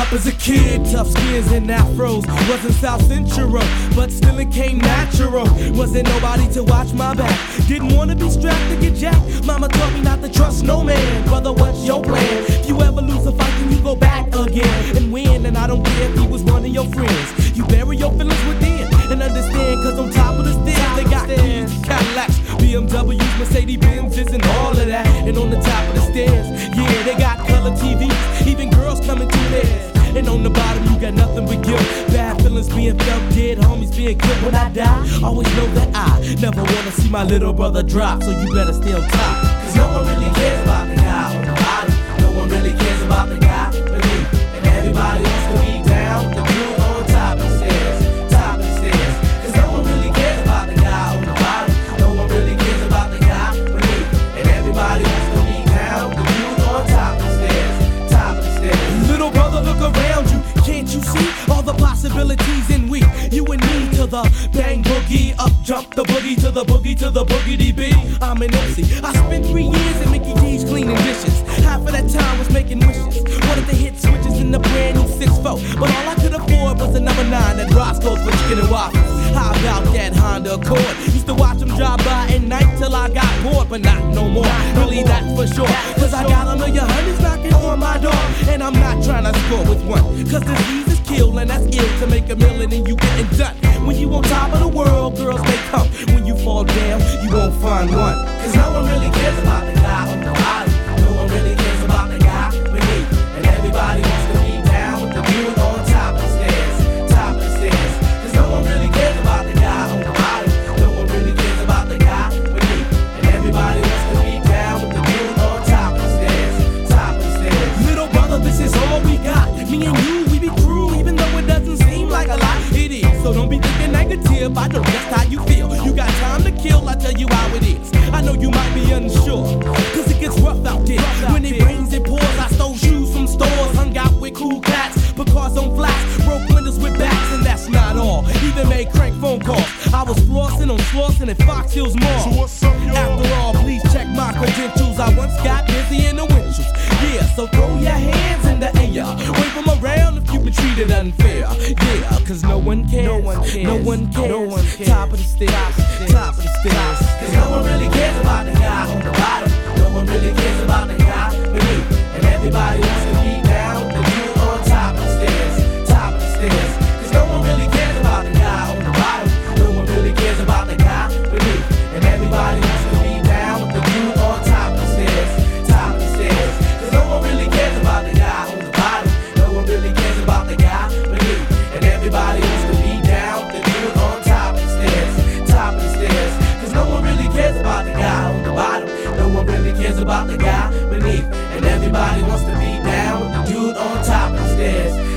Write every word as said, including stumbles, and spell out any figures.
up as a kid, tough skins and afros. Wasn't South Central, but still it came natural. Wasn't nobody to watch my back. Didn't wanna be strapped to get jacked. Mama taught me not to trust no man. Brother, what's your plan? If you ever lose a fight, then you go back again and win. And I don't care if he was one of your friends. You bury your feelings within and understand, cause on top of the stairs they got keys, Cadillacs, B M Ws, Mercedes Benzes, and all of that. And on the top of the stairs, yeah, they got color T Vs, even girls coming through theirs. And on the bottom you got nothing but guilt, bad feelings being felt, dead homies being killed. When I die, always know that I never wanna see my little brother drop. So you better stay on top, cause no one really cares about the guy on the bottom. No one really cares about the guy but me. And everybody wants to be down, the dude on top of the stairs, top of the stairs. Cause no one really cares about the guy on the bottom. No one really cares about the guy but me. And everybody wants to be down, the dude on top of the stairs, top of the stairs. Little brother, look around you, can't you see all the possibilities in we, you and me, to the bang boogie, up jump the boogie, to the boogie, to the boogity bee. I'm an M C, I spent three years in Mickey D's cleaning dishes. Half of that time was making wishes, wanted to hit switches in the brand new six four, but all I could afford was the number nine at Roscoe's for chicken and waffles. How about that Honda Accord? Used to watch them drive by at night till I got bored, but not no more, really that's for sure. Cause I got a million honeys knocking on my door, and I'm not trying to score with one, cause disease is kill, and that's ill to make a million and you getting done. When you on top of the world, girls they come. When you fall down, you won't find one. Cause no one really cares about the guy on the bottom. No one really cares about the guy beneath. And everybody wants to be down with the dude on top of the stairs, top of the stairs. Cause no one really cares about the guy on the bottom. No one really cares about the guy beneath. And everybody wants to be down with the dude on top of the stairs, top of the stairs. Little brother, this is all we got. Me and you, we be true, even though it doesn't seem like a lot. It is, so don't be thinking negative. I know just how you feel. You got time to kill, I tell you how it is. I know you might be unsure, cause it gets rough out there. When it rains, it pours. I stole shoes from stores, hung out with cool cats, put cars on flats, broke windows with bats, and that's not all. Even made crank phone calls. I was flossing on Slauson at Fox Hills Mall. So what's up, y'all? After all, please check my credentials. I once got busy in the windshields. Yeah, so throw your hands in the air, wave them around if you've been treated unfair. Yeah, cause no one cares, no one cares, no one cares. No one cares. Top of the stairs, top of the stairs. Cause no one really cares about the guy on the bottom. No one really cares about the guy beneath. And everybody wants to be down with the dude on top of the stairs, top of the stairs. Cause no one really cares about the guy on the bottom. No one really cares about the guy beneath. And everybody wants to be down with the dude on top of the stairs, top of the stairs. Cause no one really cares about the guy on the bottom. No one really cares about the guy beneath. And everybody wants to be down with the dude on top of the stairs, top of the stairs. Cause no one really cares about the guy on the bottom. No one really cares about the guy beneath. And everybody wants to be down with the dude on top of the stairs.